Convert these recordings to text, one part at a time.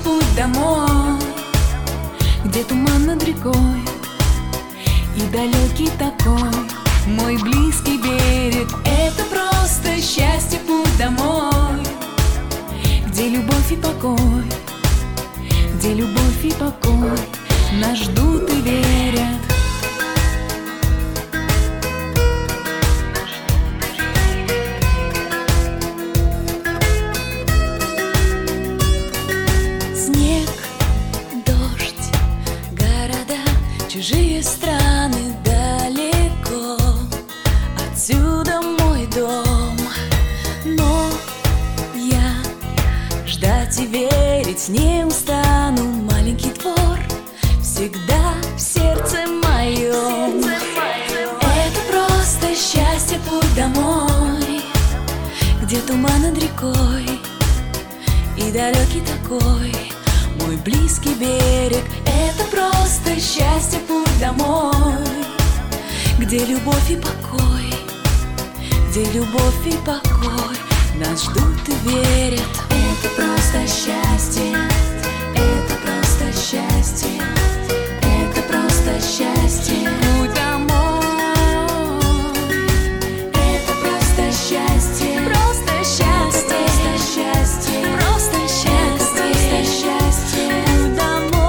путь домой, где туман над рекой и далекий такой мой близкий берег. Это просто счастье, путь домой, где любовь и покой, где любовь и покой нас ждут и верят. Снег, дождь, города, чужие страны далеко, отсюда мой дом. Но я ждать и верить не устану, маленький двор всегда в сердце моем. Это просто счастье, путь домой, где туман над рекой и далекий такой мой близкий берег. Это просто счастье, путь домой, где любовь и покой, где любовь и покой нас ждут и верят. Это просто счастье, это просто счастье, это просто счастье, путь домой. Это просто счастье, просто счастье, просто счастье, просто счастье, путь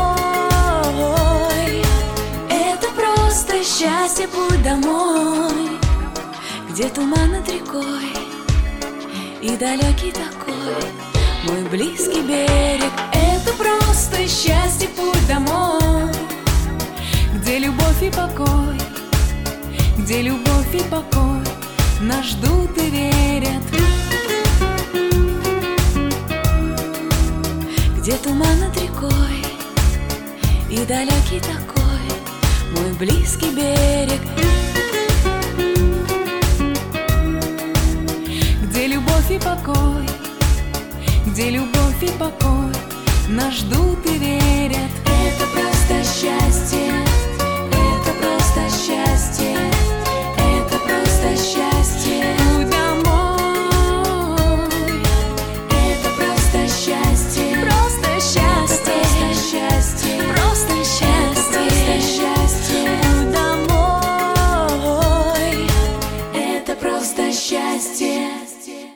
домой. Это просто счастье, путь домой, где туман над рекой и далекий такой мой близкий берег. Это просто счастье, путь домой, где любовь и покой, где любовь и покой нас ждут и верят. Где туман над рекой и далекий такой мой близкий берег. Где любовь и покой, где любовь и покой нас ждут и верят. Это просто счастье.